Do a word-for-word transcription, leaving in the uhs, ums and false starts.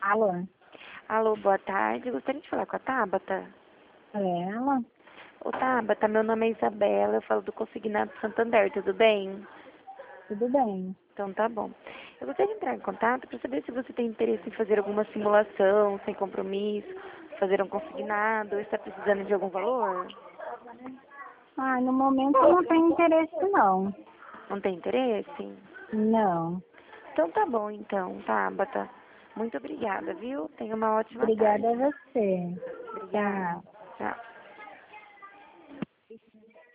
Alô? Alô, boa tarde. Gostaria de falar com a Tabata. É ela? Ô, Tabata, meu nome é Isabela, eu falo do Consignado Santander, tudo bem? Tudo bem. Então tá bom. Eu gostaria de entrar em contato para saber se você tem interesse em fazer alguma simulação, sem compromisso, fazer um consignado, ou está precisando de algum valor? Ah, no momento eu não tenho interesse não. Não tem interesse? Não. Então tá bom, então, Tabata. Muito obrigada, viu? Tenha uma ótima Obrigada a tarde. você. Obrigada. Tchau. Tchau.